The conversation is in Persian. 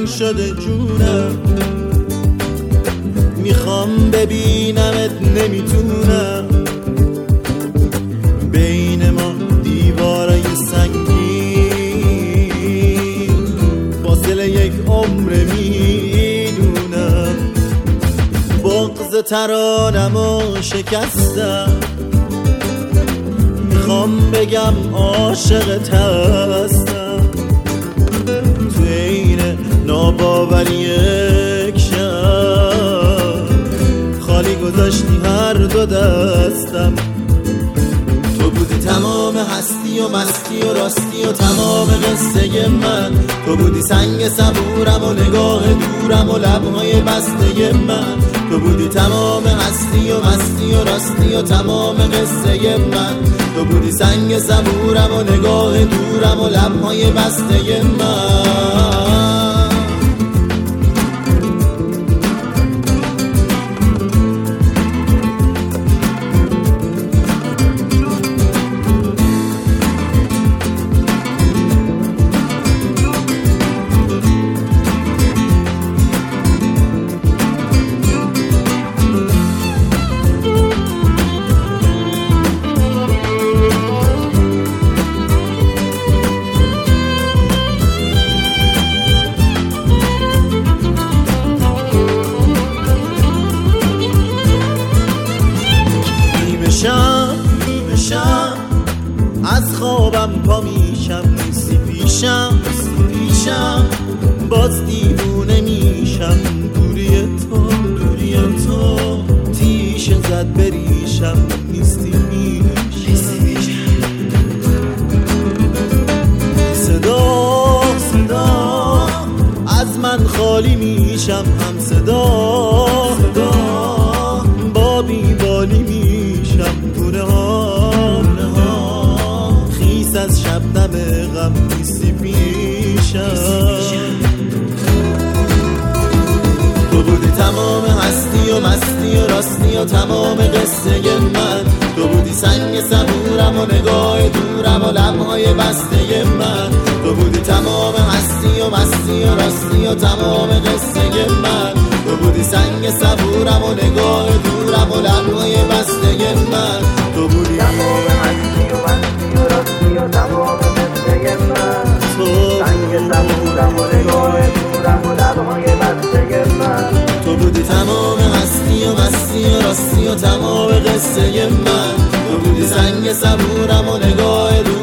تنگ شده جونم، میخوام ببینمت نمیتونم، بین ما دیوارای سنگین فاصله یک عمر میدونم. بغض ترانمو شکستم، میخوام بگم عاشقت هستم، تو این ناباوری یک شب خالی گذاشتی هر دو دستم. تو بودی تمام هستی و مستی و راستی و تمام قصه من، تو بودی سنگ صبورم و نگاه دورم و لبهای بسته من، تو بودی تمام هستی و مستی و راستی و تمام قصه من، تو بودی سنگ صبورم و نگاه دورم و لبهای بسته من. از خوابم پا میشم، نیستی پیشم باز دیوونه میشم، دوری تو تیشه زد بریشم، نیستی صدا از من خالی میشم، هم صدا با بیبالی میشم، گونه ها خیس از شبنم غم، نیستی پیشم. تو بودی تمام هستی و مستی و راستی و تمام قصه من، تو بودی سنگ صبورم و نگاه دورم و لبهای بسته من، تو بودی تمام هستی و مستی و راستی و تمام قصه من، تو بودی سنگ صبورم و نگاه دورم و لبهای بسته من، تو بودی تمام هستی و مستی و راستی و تمام قصه من، تو سنگ صبورم و نگاه دورم و لبهای بسته من، تو بودی تمام هستی و مستی و راستی و تمام قصه من، تو بودی سنگ صبورم و نگاه